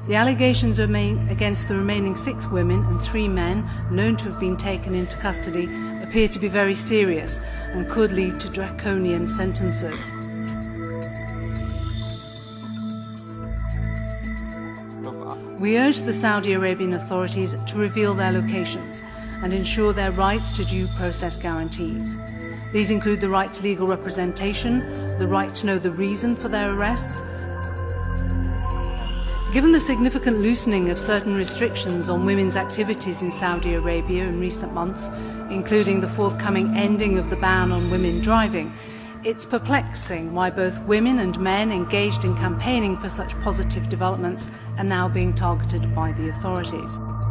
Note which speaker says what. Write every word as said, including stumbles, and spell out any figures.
Speaker 1: The allegations against the remaining six women and three men known to have been taken into custody appear to be very serious and could lead to draconian sentences. We urge the Saudi Arabian authorities to reveal their locations and ensure their rights to due process guarantees. These include the right to legal representation, the right to know the reason for their arrests. Given the significant loosening of certain restrictions on women's activities in Saudi Arabia in recent months, including the forthcoming ending of the ban on women driving, it's perplexing why both women and men engaged in campaigning for such positive developments are now being targeted by the authorities.